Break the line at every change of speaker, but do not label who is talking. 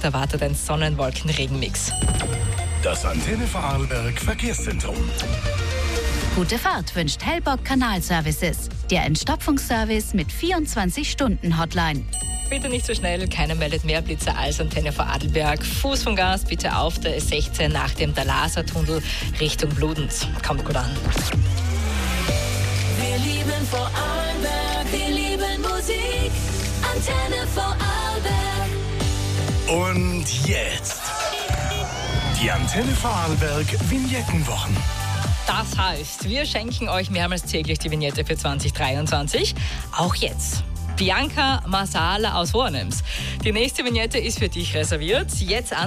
erwartet ein Sonnenwolken-Regenmix.
Das Antenne Vorarlberg Verkehrszentrum.
Gute Fahrt wünscht Hellbock Kanalservices. Der Entstopfungsservice mit 24-Stunden-Hotline.
Bitte nicht so schnell, keiner meldet mehr Blitzer als Antenne Vorarlberg. Fuß vom Gas bitte auf der S16 nach dem Dalaser-Tunnel Richtung Bludenz. Kommt gut an.
Wir lieben Vorarlberg, wir lieben Musik. Antenne Vorarlberg.
Und jetzt die Antenne Vorarlberg Vignettenwochen.
Das heißt, wir schenken euch mehrmals täglich die Vignette für 2023. Auch jetzt. Bianca Masala aus Hohenems. Die nächste Vignette ist für dich reserviert. Jetzt